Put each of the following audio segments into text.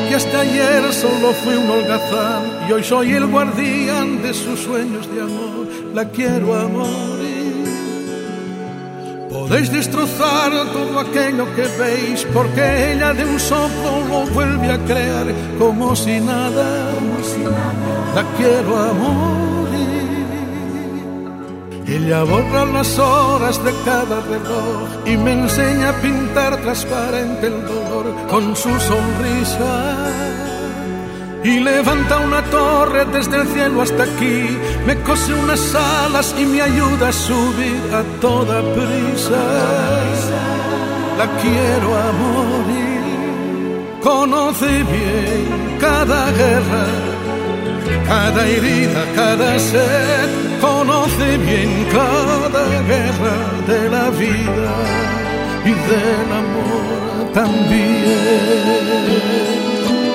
que hasta ayer solo fui un holgazán y hoy soy el guardián de sus sueños de amor. La quiero a morir. Podéis destrozar todo aquello que veis, porque ella de un soplo lo vuelve a crear como si nada, La quiero a morir. Ella borra las horas de cada reloj y me enseña a pintar transparente el dolor con su sonrisa. Y levanta una torre desde el cielo hasta aquí, me cose unas alas y me ayuda a subir a toda prisa. La quiero a morir. Conoce bien cada guerra, cada herida, cada sed. Conoce bien cada guerra de la vida y del amor también.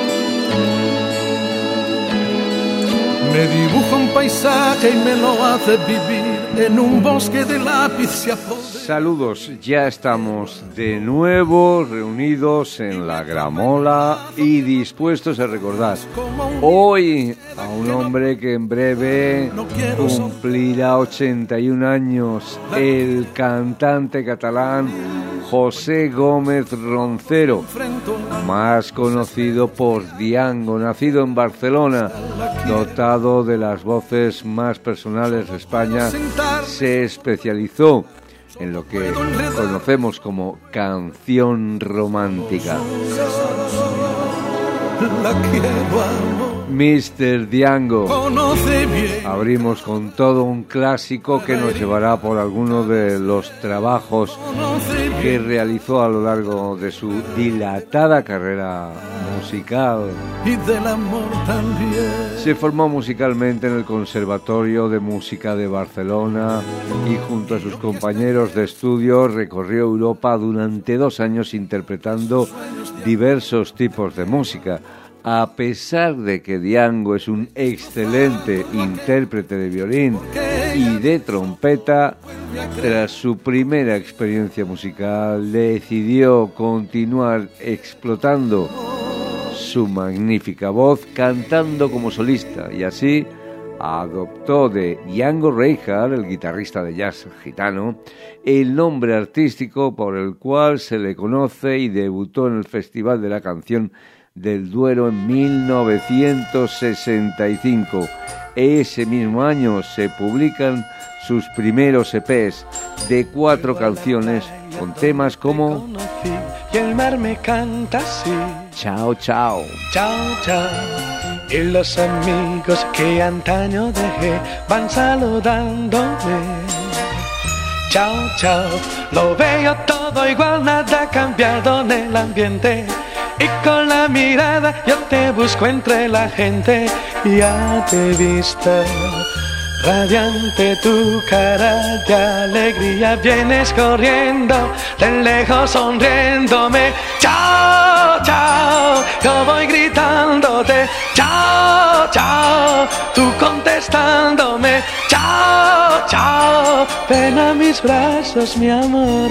Me dibuja un paisaje y me lo hace vivir en un bosque de lápiz se apodera. Saludos, ya estamos de nuevo reunidos en la Gramola y dispuestos a recordar hoy a un hombre que en breve cumplirá 81 años, el cantante catalán José Gómez Roncero, más conocido por Diango, nacido en Barcelona, dotado de las voces más personales de España, se especializó en lo que conocemos como canción romántica. Mr. Diango. Abrimos con todo un clásico que nos llevará por alguno de los trabajos que realizó a lo largo de su dilatada carrera musical. Y del amor también. Se formó musicalmente en el Conservatorio de Música de Barcelona y junto a sus compañeros de estudio recorrió Europa durante 2 años interpretando diversos tipos de música. A pesar de que Diango es un excelente intérprete de violín y de trompeta, tras su primera experiencia musical decidió continuar explotando su magnífica voz cantando como solista y así adoptó de Django Reinhardt, el guitarrista de jazz gitano, el nombre artístico por el cual se le conoce y debutó en el Festival de la Canción del Duero en 1965. Ese mismo año se publican sus primeros EPs de 4 canciones con temas como Y el mar me canta así. Chao, chao. Chao, chao. Y los amigos que antaño dejé van saludándome. Chao, chao. Lo veo todo igual, nada ha cambiado en el ambiente. Y con la mirada yo te busco entre la gente. Ya te he visto, radiante tu cara de alegría. Vienes corriendo, de lejos sonriéndome. Chao, chao, yo voy gritándote. Chao, chao, tú contestándome. Chao, chao, ven a mis brazos, mi amor.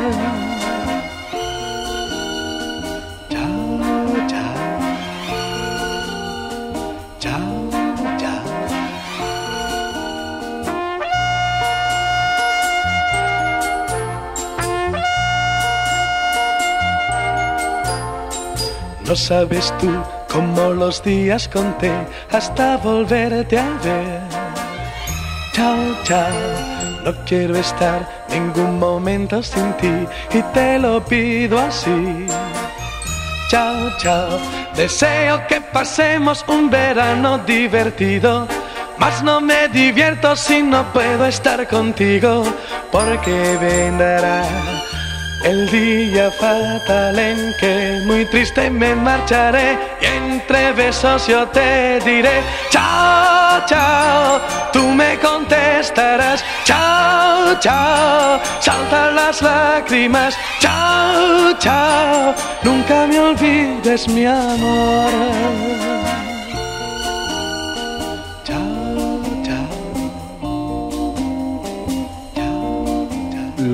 No sabes tú cómo los días conté hasta volverte a ver. Chao, chao, no quiero estar ningún momento sin ti y te lo pido así. Chao, chao, deseo que pasemos un verano divertido, mas no me divierto si no puedo estar contigo, porque vendrá el día fatal en que muy triste me marcharé y entre besos yo te diré chao, chao, tú me contestarás chao, chao, saltan las lágrimas chao, chao, nunca me olvides mi amor.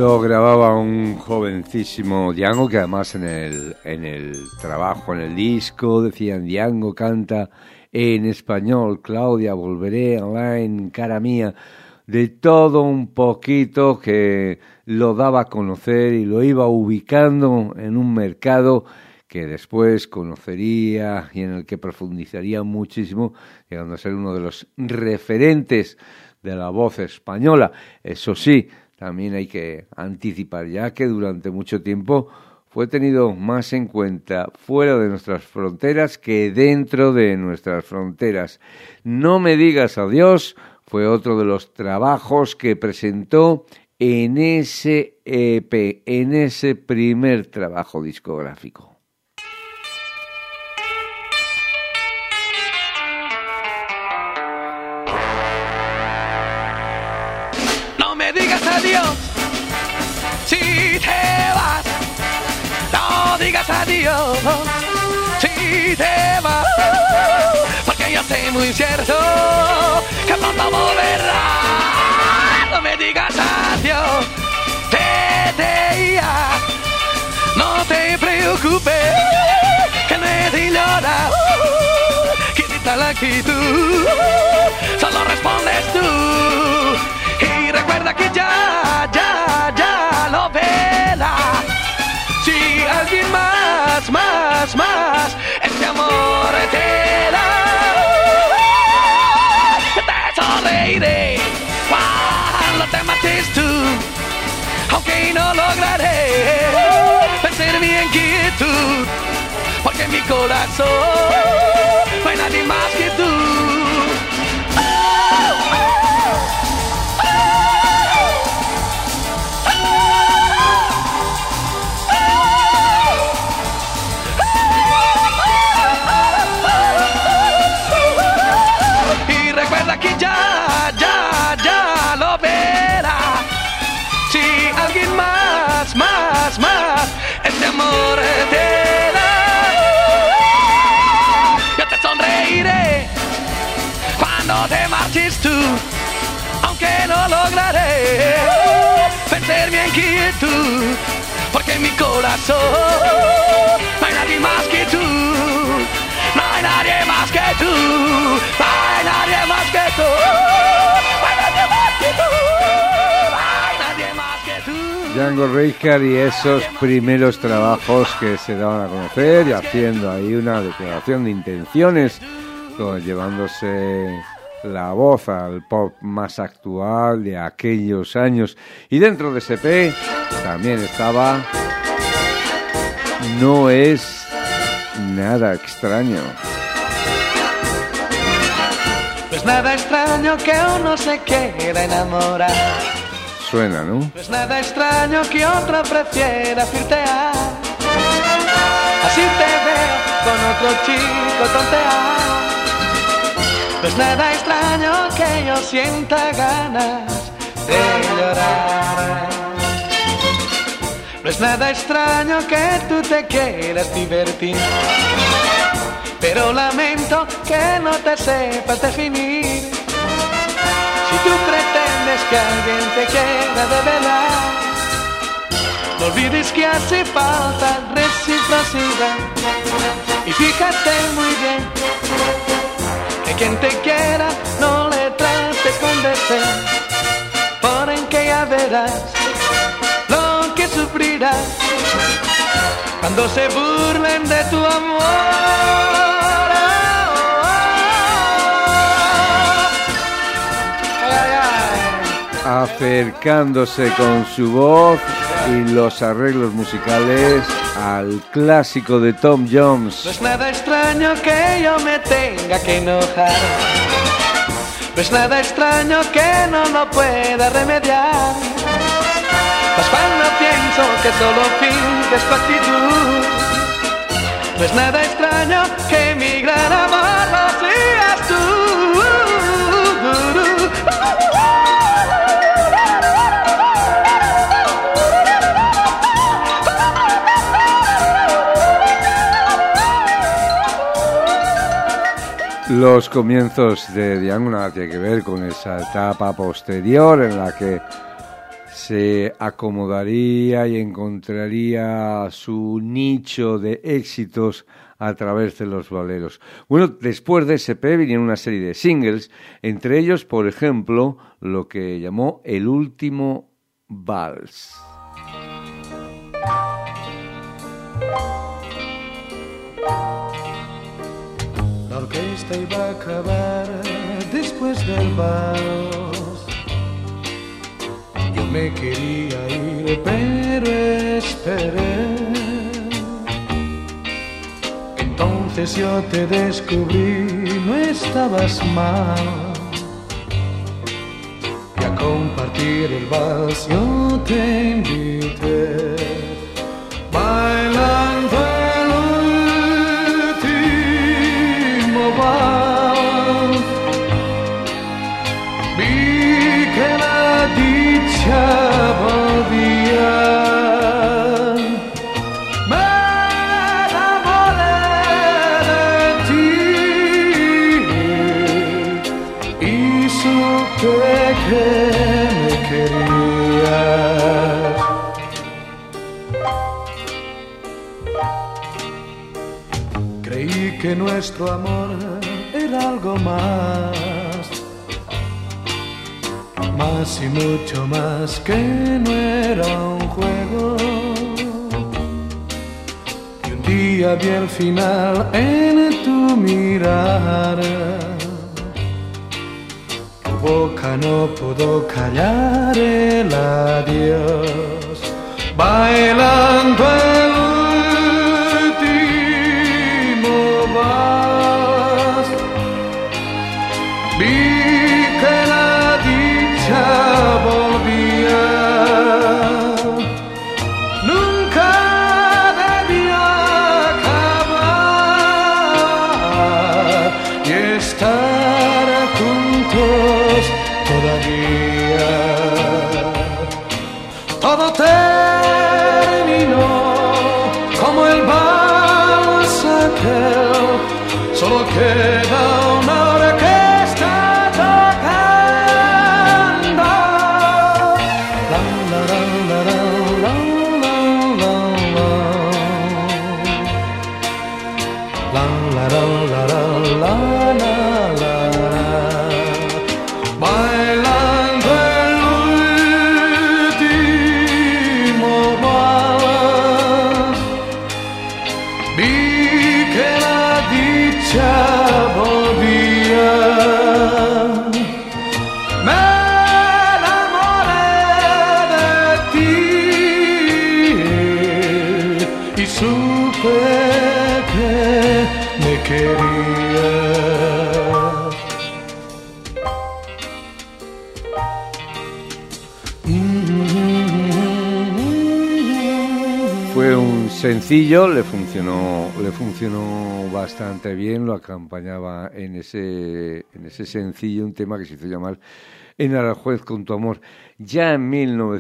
Lo grababa un jovencísimo Django, que además en el trabajo, en el disco, decían: Django canta en español, Claudia, volveré online, cara mía. De todo un poquito, que lo daba a conocer y lo iba ubicando en un mercado que después conocería y en el que profundizaría muchísimo, llegando a ser uno de los referentes de la voz española. Eso sí, también hay que anticipar ya que durante mucho tiempo fue tenido más en cuenta fuera de nuestras fronteras que dentro de nuestras fronteras. No me digas adiós fue otro de los trabajos que presentó en ese EP, en ese primer trabajo discográfico. No me digas adiós si te vas, no digas adiós si te vas, porque yo sé muy cierto que pronto volverás. No me digas adiós, vete ya, no te preocupes, que no he de llorar, quita la actitud, solo respondes tú. Y recuerda que ya lo verás. Si alguien más, este amor te da, te sonreiré cuando te marches tú, aunque no lograré vencer mi inquietud, porque en mi corazón no hay nadie más que tú. Que ya lo verás. Si alguien más, este amor te da, yo te sonreiré cuando te marches tú, aunque no lograré vencer mi inquietud, porque en mi corazón no hay nadie más que tú. No hay nadie más que tú, no hay nadie más que tú, no hay nadie más que tú, no hay nadie más que tú. Django Reinhardt y esos primeros trabajos que se daban a conocer y haciendo ahí una declaración de intenciones, llevándose la voz al pop más actual de aquellos años. Y dentro de ese EP también estaba No es nada extraño. Pues nada extraño que uno se quiera enamorar. Suena, ¿no? Pues nada extraño que otro prefiera flirtear. Así te veo con otro chico tontear. Pues nada extraño que yo sienta ganas de llorar. No es nada extraño que tú te quieras divertir, pero lamento que no te sepas definir. Si tú pretendes que alguien te quiera de verdad, no olvides que hace falta reciprocidad. Y fíjate muy bien que quien te quiera no le trates con desdén, por en que ya verás lo que sufrirás cuando se burlen de tu amor. Acercándose con su voz y los arreglos musicales al clásico de Tom Jones. No es nada extraño que yo me tenga que enojar. No es nada extraño que no lo pueda remediar. Pues cuando pienso que solo finges tu actitud, no es nada extraño que mi gran amor lo seas tú. Los comienzos de Django nada tiene que ver con esa etapa posterior en la que se acomodaría y encontraría su nicho de éxitos a través de los boleros. Bueno, después de SP vinieron una serie de singles, entre ellos, por ejemplo, lo que llamó El Último Vals. La orquesta iba a acabar después del vals. Yo me quería ir, pero esperé. Entonces yo te descubrí, no estabas mal. Y a compartir el vals yo te invité. Bailando el último vals, vi que la dicha volvía. Me enamoré de ti y supe que me querías. Creí que nuestro amor era algo más y mucho más, que no era un juego. Y un día vi el final en tu mirar. Tu boca no pudo callar el adiós. Bailando el último vals, vi que la dicha volvía. Nunca debió acabar y estar juntos todavía. Todo terminó como el vals aquel, solo queda una orquesta tocando. La la la la la la la la la la la la la la. Bailando el último vals, vi que la dicha volvía. Me enamoré de ti y supe que me querías. Fue un sencillo, le funcionó bastante bien, lo acompañaba en ese sencillo un tema que se hizo llamar En Aranjuez con tu amor. Ya en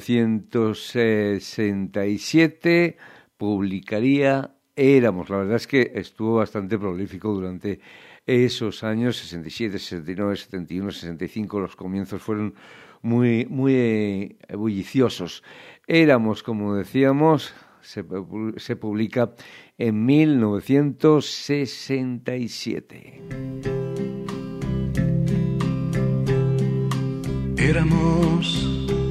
1967 publicaría Éramos. La verdad es que estuvo bastante prolífico durante esos años, 67, 69, 71, 65, los comienzos fueron muy bulliciosos. Éramos, como decíamos, se publica en 1967. Éramos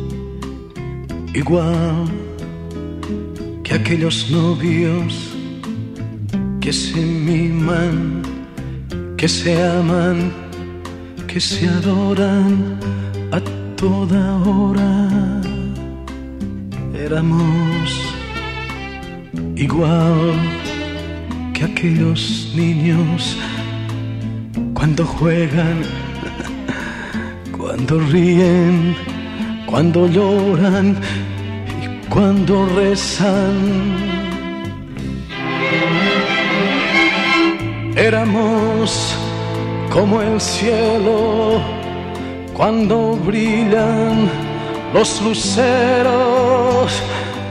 igual que aquellos novios que se miman, que se aman, que se adoran a toda hora. Éramos igual que aquellos niños cuando juegan, cuando ríen, cuando lloran y cuando rezan. Éramos como el cielo cuando brillan los luceros.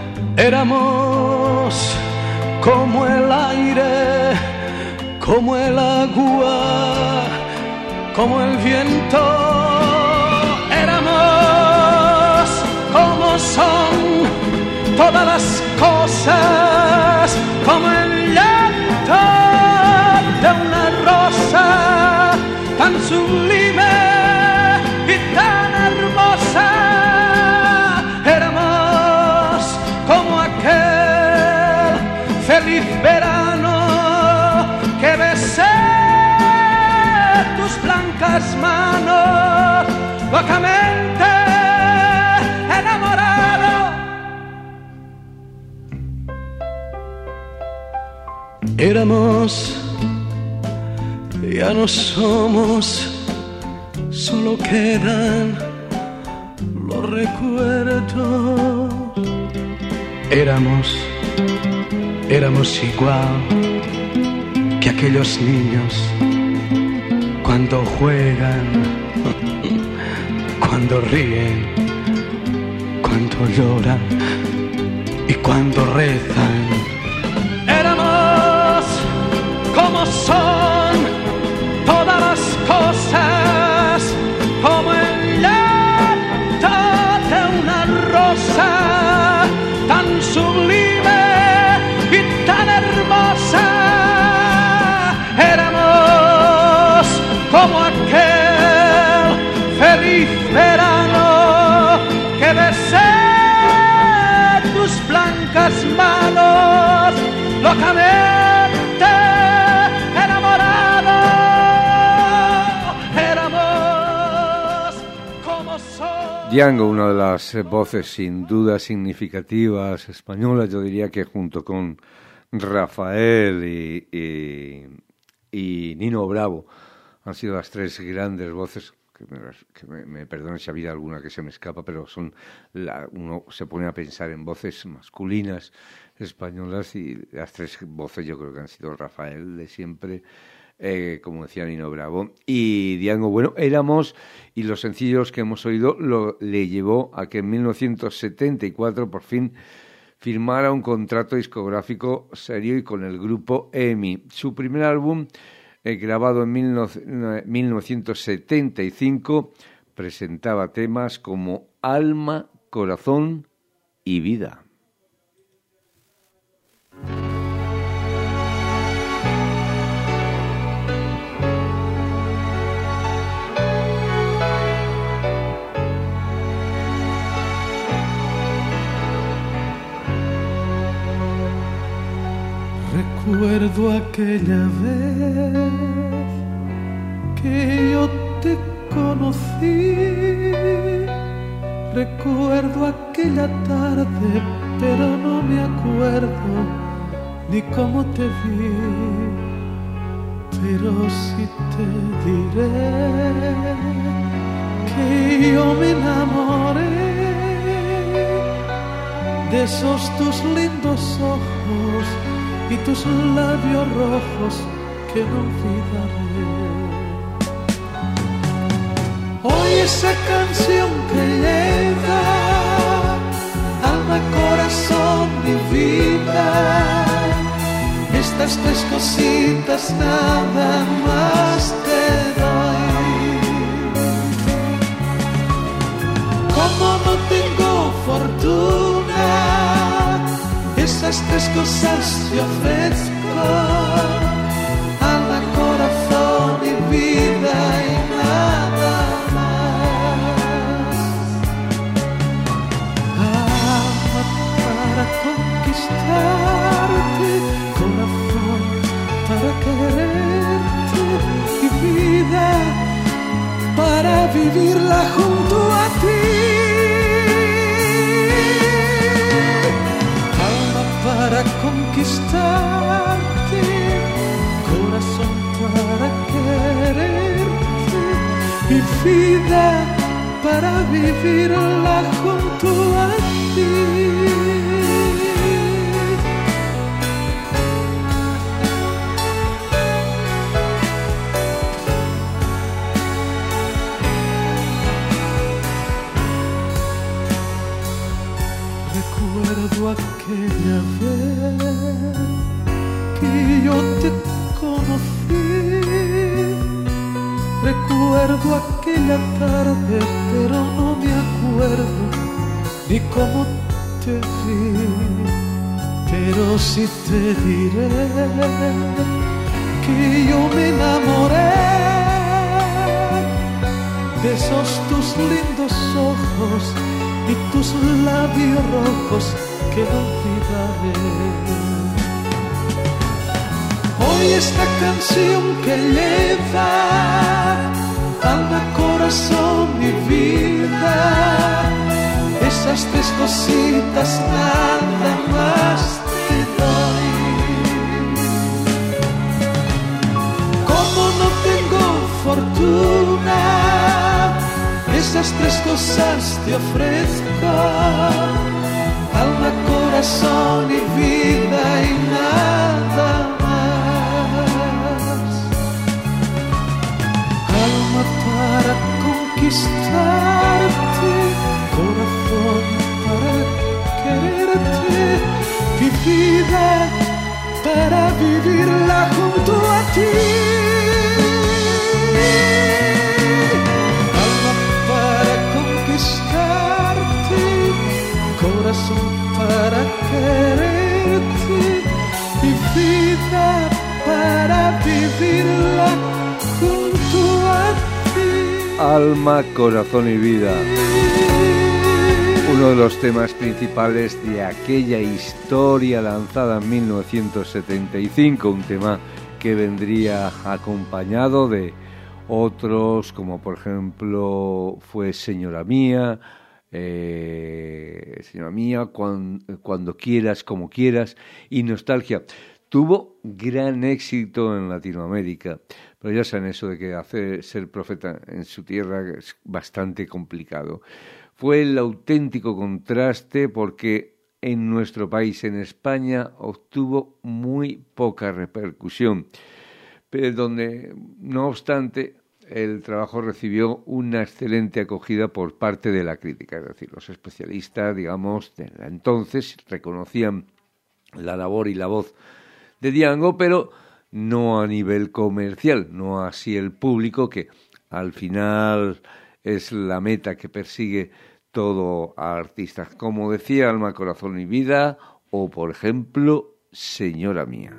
Éramos como el aire, como el agua, como el viento. Éramos como son todas las cosas, como el llanto de una rosa tan sublime y tan hermosa. Éramos como aquel feliz verano que besé tus blancas manos, locamente enamorado. Éramos, ya no somos, solo quedan los recuerdos. Éramos igual que aquellos niños cuando juegan, cuando ríen, cuando lloran y cuando rezan. Éramos como son todas las cosas, como el llanto de una rosa tan sublime y tan hermosa. Éramos como aquel feliz verano que besé tus blancas manos, locamente enamorado. Éramos como son. Django, una de las voces sin duda significativas españolas, yo diría que junto con Rafael y Nino Bravo han sido las tres grandes voces, que me perdonen si ha habido alguna que se me escapa, pero son uno se pone a pensar en voces masculinas españolas y las tres voces yo creo que han sido Rafael de siempre, como decía Nino Bravo, y Django. Bueno, éramos, y los sencillos que hemos oído le llevó a que en 1974 por fin firmara un contrato discográfico serio y con el grupo EMI. Su primer álbum, grabado en 1975, presentaba temas como Alma, Corazón y Vida. Recuerdo aquella vez que yo te conocí, recuerdo aquella tarde, pero no me acuerdo ni cómo te vi, pero sí te diré que yo me enamoré de esos tus lindos ojos y tus labios rojos que no olvidaré. Hoy esa canción que lleva alma, corazón y vida, estas tres cositas nada más te doy. Como no tengo fortuna, esas tres cosas te ofrezco, alma, corazón y vida y nada más. Alma para conquistarte, corazón para quererte y vida para vivirla junto a ti. Para conquistarte, corazón para quererte y vida para vivirla junto a ti. Recuerdo aquella vez que yo te conocí, recuerdo aquella tarde, pero no me acuerdo ni cómo te vi, pero sí te diré que yo me enamoré de esos tus lindos ojos y tus labios rojos que no olvidaré. Hoy esta canción que lleva alma, corazón y vida, esas tres cositas nada más te doy. Como no tengo fortuna, esas tres cosas te ofrezco: alma, corazón y vida y nada más. Alma para conquistarte, corazón para quererte, y vida para vivirla junto a ti. Alma para conquistarte, corazón para quererte, y vida para vivirla junto a ti. Alma, corazón y vida. Uno de los temas principales de aquella historia lanzada en 1975, un tema que vendría acompañado de otros, como por ejemplo fue Señora Mía, cuando quieras, como quieras, y Nostalgia. Tuvo gran éxito en Latinoamérica, pero ya saben eso de que ser profeta en su tierra es bastante complicado. Fue el auténtico contraste porque en nuestro país, en España, obtuvo muy poca repercusión, pero donde, no obstante, el trabajo recibió una excelente acogida por parte de la crítica. Es decir, los especialistas, digamos, de entonces reconocían la labor y la voz de Django, pero no a nivel comercial, no así el público, que al final es la meta que persigue todo artista. Como decía, Alma, corazón y vida, o por ejemplo, Señora Mía.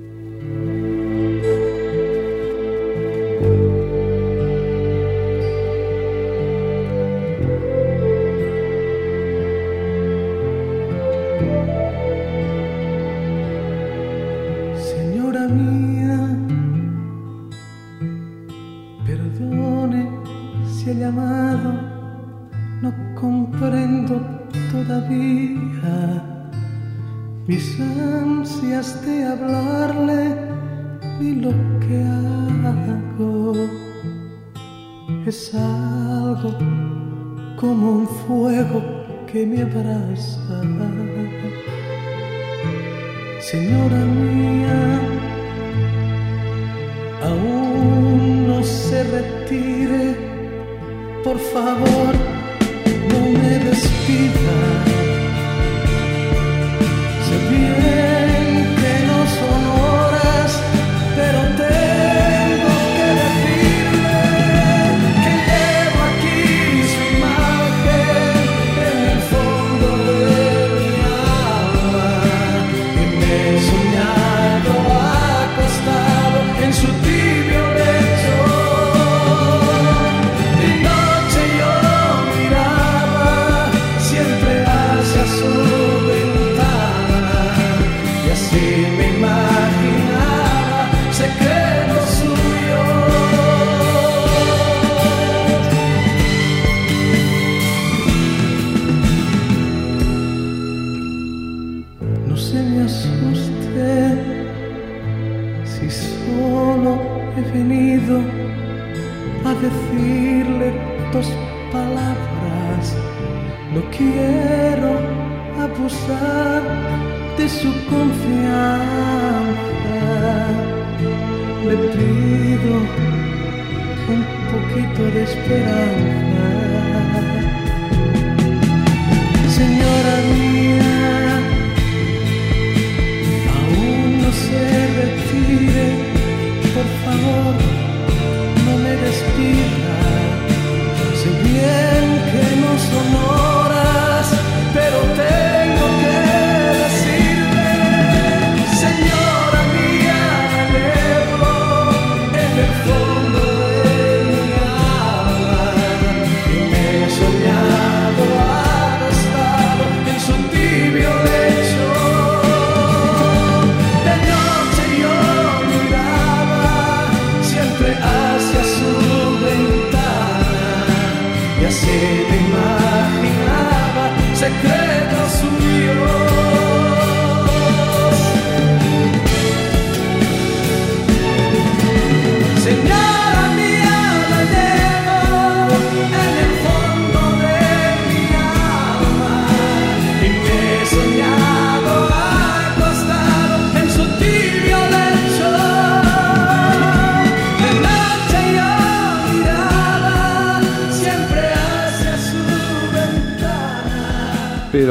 Señora mía, perdone si he llamado, no comprendo todavía mis ansias de hablarle, ni lo que hago es algo como un fuego que me abraza. Señora mía, aún no se retire, por favor, no me despida. Sé bien que no son horas, pero tengo que decirle que llevo aquí su imagen en el fondo de mi alma, y me he soñado acostado en su tibio lecho. Y noche yo miraba siempre hacia su ventana, y así me imaginaba secretos suyos. No se me asuste si solo he venido a decirle dos palabras. No quiero abusar de su confianza. Le pido un poquito de esperanza. Señora mía, aún no se retire, por favor, no me despida. Sé bien que no son horas,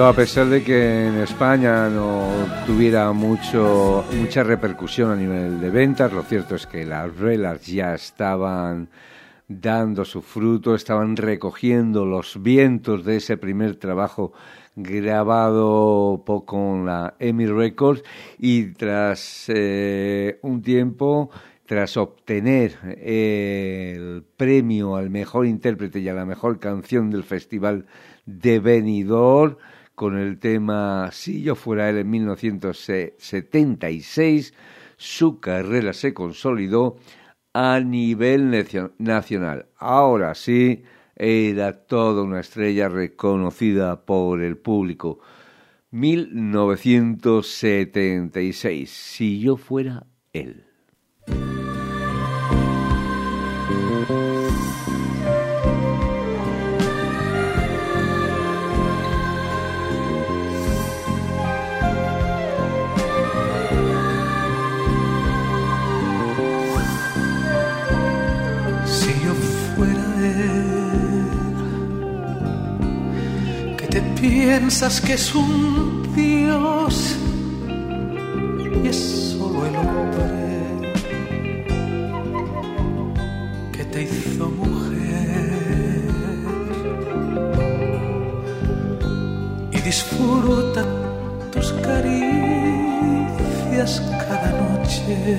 Pero a pesar de que en España no tuviera mucha repercusión a nivel de ventas, lo cierto es que las velas ya estaban dando su fruto, estaban recogiendo los vientos de ese primer trabajo grabado con la EMI Records, y tras un tiempo, tras obtener el premio al mejor intérprete y a la mejor canción del Festival de Benidorm, con el tema Si yo fuera él en 1976, su carrera se consolidó a nivel nacional. Ahora sí, era toda una estrella reconocida por el público. 1976, Si yo fuera él. Piensas que es un dios y es solo el hombre que te hizo mujer, y disfruta tus caricias cada noche.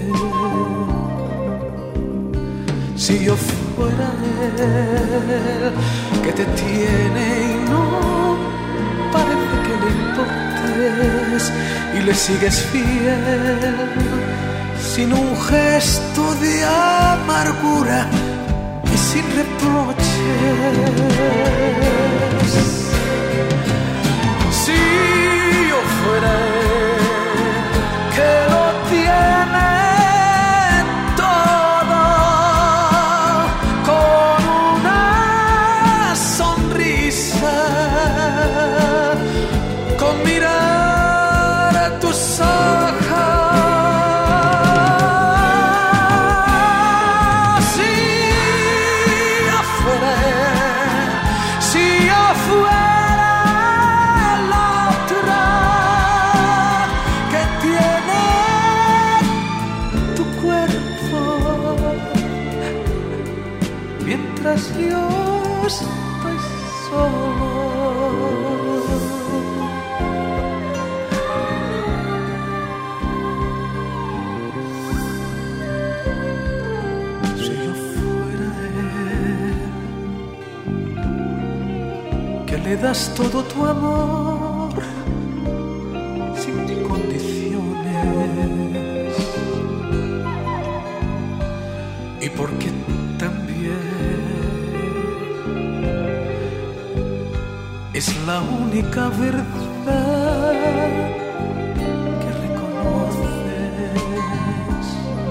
Si yo fuera él que te tiene y no parece que le importes y le sigues fiel, sin un gesto de amargura y sin reproches. Si yo fuera él que lo tiene todo, con una sonrisa, con mirar a tus ojos. Si yo fuera él, si yo fuera la otra que tiene tu cuerpo, mientras yo estoy solo. Le das todo tu amor sin condiciones, y porque también es la única verdad que reconoces.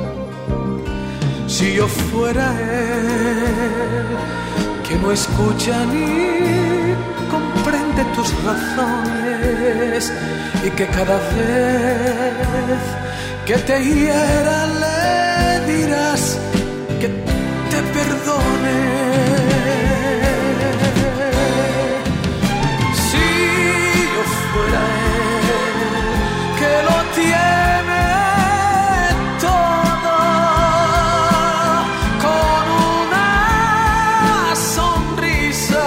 Si yo fuera él que no escucha ni comprende tus razones, y que cada vez que te hiera le dirás que te perdone. Si yo fuera él que lo tiene todo, con una sonrisa,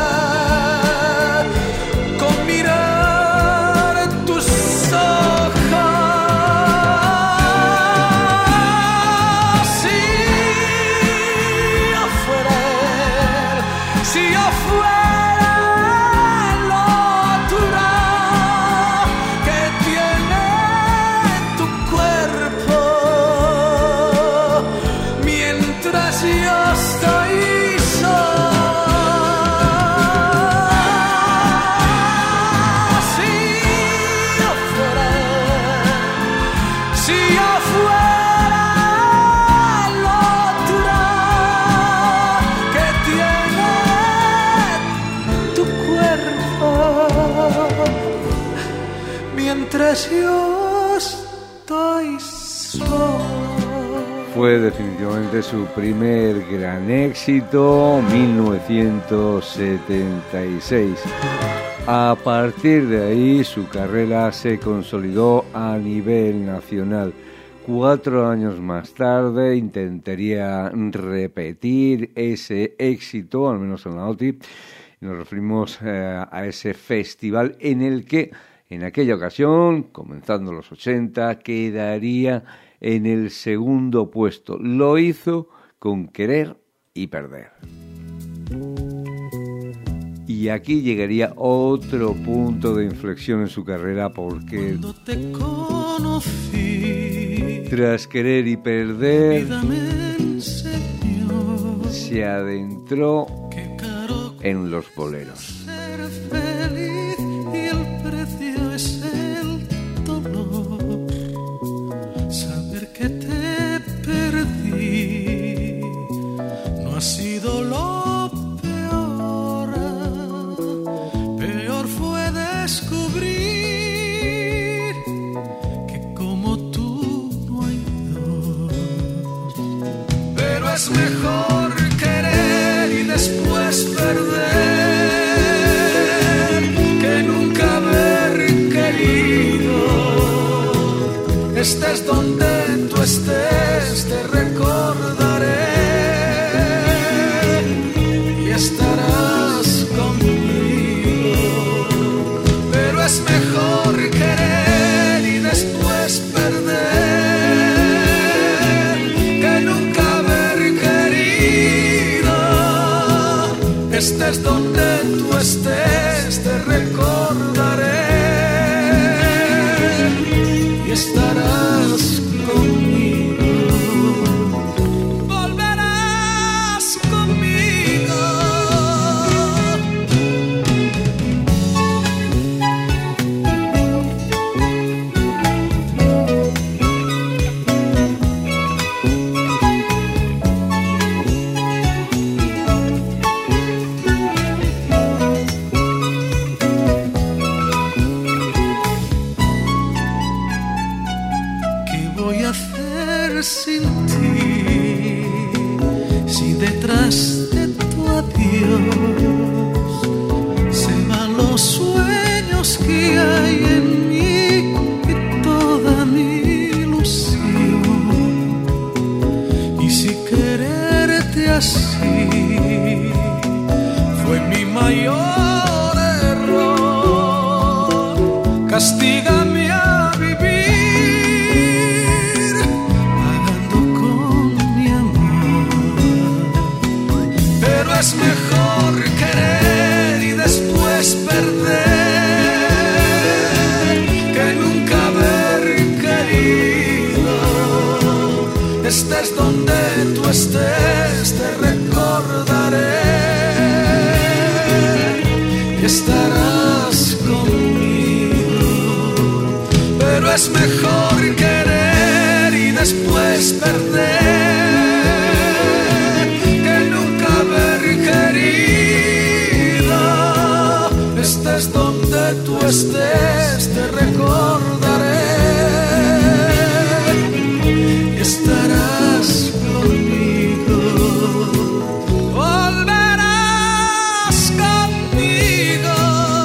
yo estoy solo. Fue definitivamente su primer gran éxito, 1976. A partir de ahí su carrera se consolidó a nivel nacional. 4 años más tarde intentaría repetir ese éxito, al menos en la OTI. Nos referimos a ese festival en el que en aquella ocasión, comenzando los 80, quedaría en el segundo puesto. Lo hizo con Querer y Perder. Y aquí llegaría otro punto de inflexión en su carrera, porque tras Querer y Perder se adentró en los boleros. Saber que te perdí no ha sido lo peor. Peor fue descubrir que como tú no hay dos. Pero es mejor querer y después perder que nunca haber querido. Estés donde tú estés, te recordaré y estarás conmigo. Pero es mejor querer y después perder que nunca haber querido. Estés donde tú estés, te recordaré y estarás conmigo. Volverás conmigo. Sin ti, si detrás de tu adiós se van los sueños que hay en mí y toda mi ilusión, y si quererte así fue mi mayor error, castígame a vivir es mejor querer y después perder que nunca haber querido. Estés donde tú estés, te recordaré y estarás conmigo. Pero es mejor querer y después perder querido. Estés donde tú estés, te recordaré y estarás conmigo. Volverás conmigo.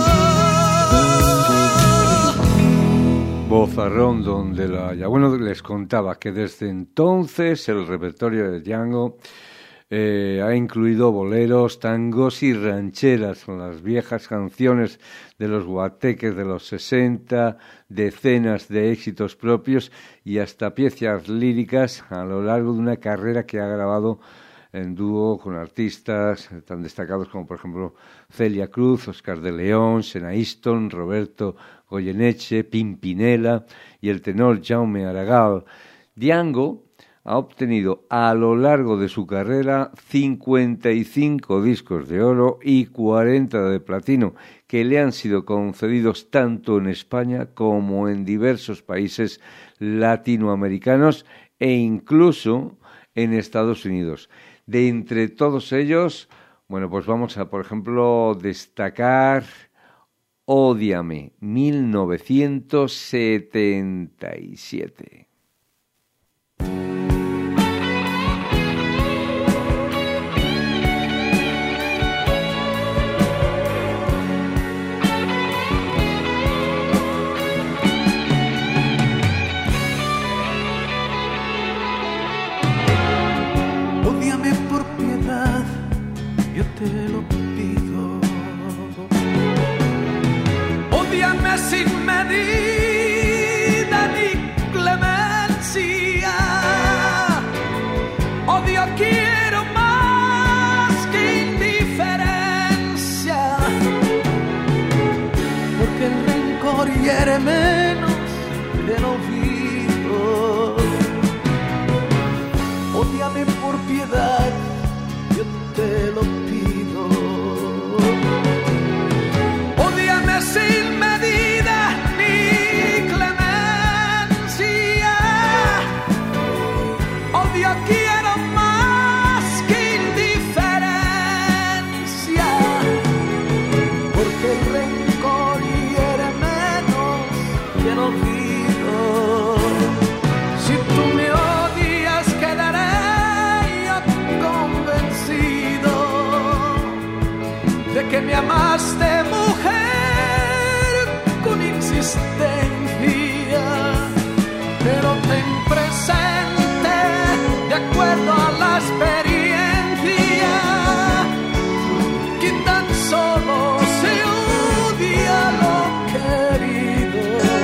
Vozarrón donde la haya. Bueno, les contaba que desde entonces el repertorio de Django ha incluido boleros, tangos y rancheras, con las viejas canciones de los guateques de los 60, decenas de éxitos propios y hasta piezas líricas a lo largo de una carrera que ha grabado en dúo con artistas tan destacados como, por ejemplo, Celia Cruz, Oscar de León, Sena Easton, Roberto Goyeneche, Pimpinela y el tenor Jaume Aragal. Django ha obtenido a lo largo de su carrera 55 discos de oro y 40 de platino, que le han sido concedidos tanto en España como en diversos países latinoamericanos e incluso en Estados Unidos. De entre todos ellos, bueno, pues vamos a, por ejemplo, destacar Ódiame, 1977. menos que el olvido. Ódiame por piedad, yo te lo pido. Ódiame sin medida ni clemencia. Odio quiero más que indiferencia, porque el rencor hiere menos que el olvido. Si tú me odias quedaré yo convencido de que me amaste, mujer, con insistencia. Pero ten presente, de acuerdo a la experiencia, que tan solo se odia lo querido.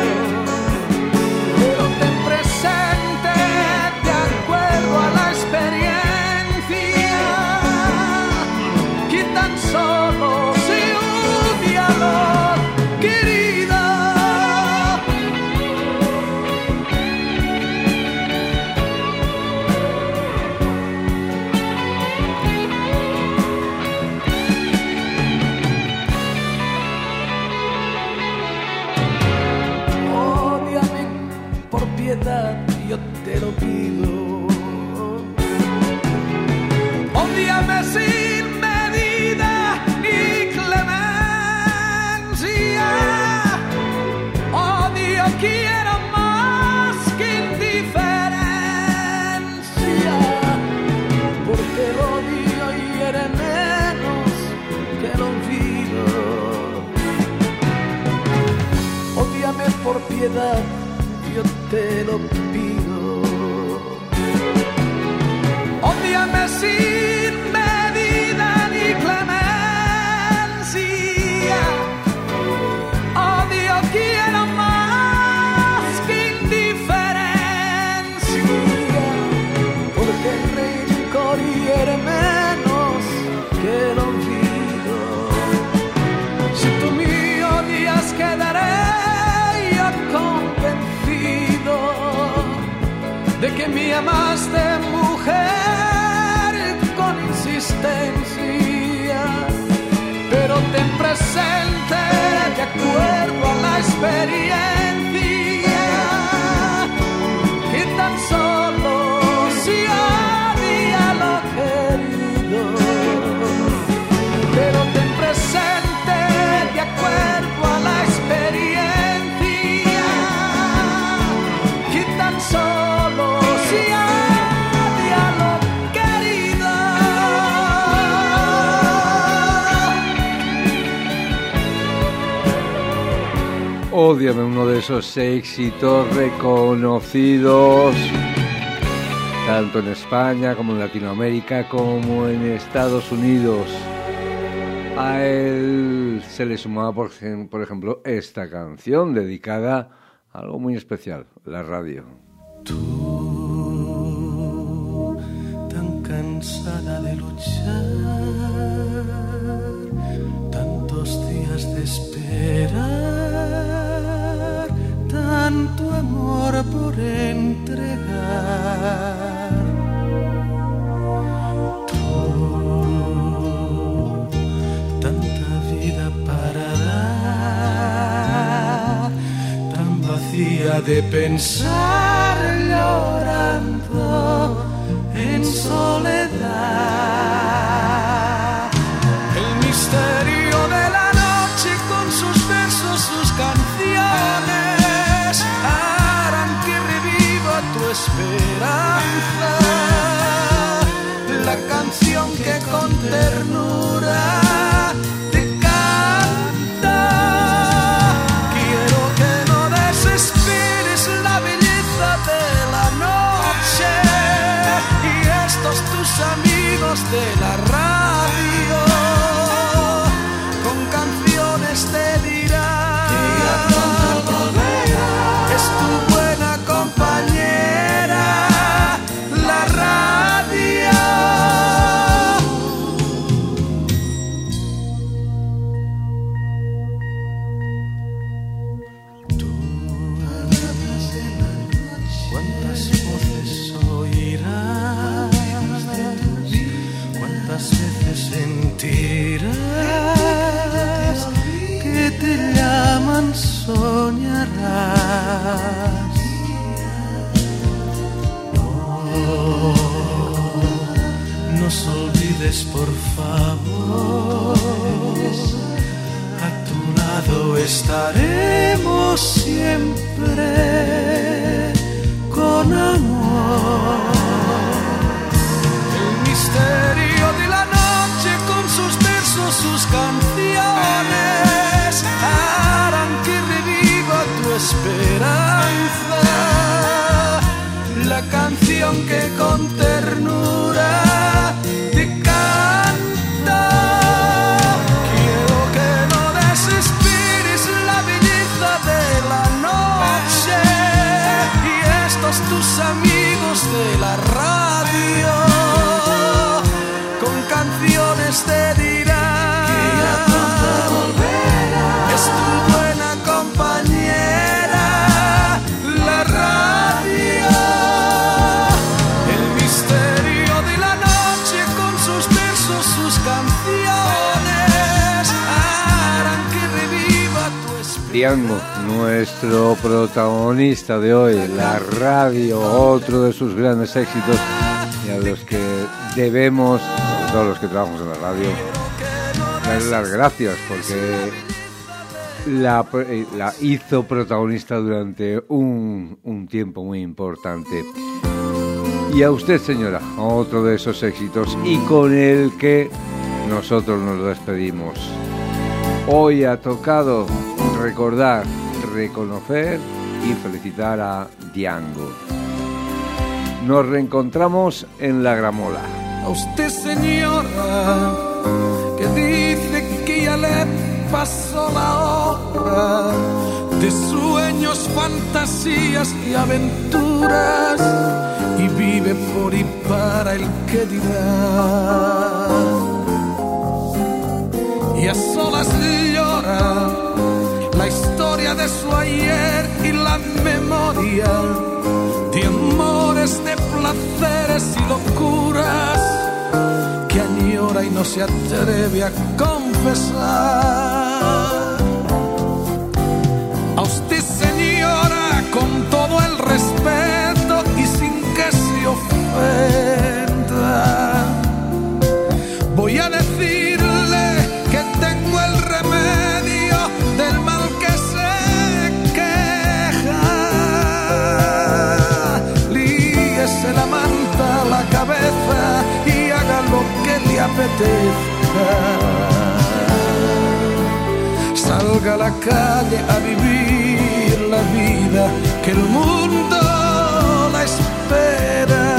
Pero ten presente, de acuerdo a la experiencia, que tan solo se odia lo querido. Ódiame por piedad, yo te lo pido. Ódiame sin medida ni clemencia. Odio quiero más que indiferencia, porque el odio hiere menos que el olvido. Ódiame por piedad, yo te lo pido. Ódiame sin medida ni clemencia. Odio quiero más que indiferencia, porque el rencor hiere menos que el olvido. Si tú me odias quedaré yo convencido de que me amaste, mujer, con insistencia. Pero ten presente, de acuerdo a la experiencia, que tan solo se odia lo querido. Pero ten presente, de acuerdo a la experiencia, que tan solo se odia lo querido. Ódiame, uno de esos éxitos reconocidos tanto en España como en Latinoamérica como en Estados Unidos. A él se le sumaba, por ejemplo, esta canción dedicada a algo muy especial, la radio. Tú, tan cansada de luchar, tantos días de esperar, tanto amor por entregar. Tú, tanta vida para dar, tan vacía de pensar, llorando en soledad. El misterio de la noche con sus versos, sus canciones harán que reviva tu esperanza. La canción que con ternura te canta. Quiero que no desesperes la belleza de la noche y estos tus amigos de la radio con canciones te dirán es tu buena compañera la radio. Tú regreses, por favor. A tu lado estaremos siempre con amor. El misterio de la noche con sus versos, sus canciones harán que reviva tu esperanza. La canción que con ternura te canta. Quiero que no desesperes la belleza de la noche y estos tus amigos de la radio con canciones te dirán que ya pronto volverás. Es tu buena compañera, la radio. El misterio de la noche con sus versos, sus canciones harán que reviva tu espíritu. Diango, nuestro protagonista de hoy, la radio, otro de sus grandes éxitos y a los que debemos, a todos los que trabajamos en la radio, darle las gracias porque la hizo protagonista durante un tiempo muy importante. Y a usted, señora, otro de esos éxitos y con el que nosotros nos despedimos. Hoy ha tocado recordar, reconocer y felicitar a Diango. Nos reencontramos en La Gramola. A usted, señora, que dice que ya le pasó la hora de sueños, fantasías y aventuras y vive por y para el que dirá. Y a solas llora la historia de su ayer y la memoria de amores, de placeres y locuras que añora y no se atreve a confesar. A usted, señora, con todo el respeto y sin que se ofenda, voy a decirle que tengo el remedio del mal que se queja. Líese la manta a la cabeza y haga lo que le apetezca. Salga a la calle a vivir la vida que el mundo la espera.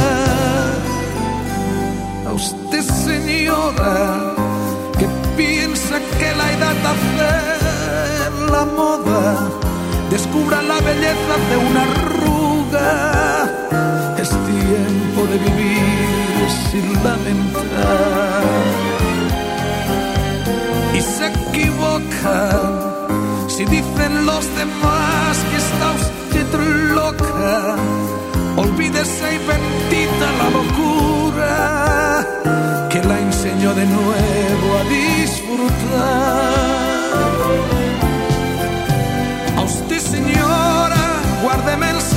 A usted, señora, que piensa que la edad hace la moda, descubra la belleza de una arruga. Es tiempo de vivir sin lamentar. Y se equivoca si dicen los demás que está usted loca. Olvídese y bendita la locura que la enseñó de nuevo a disfrutar. A usted, señora, guárdeme el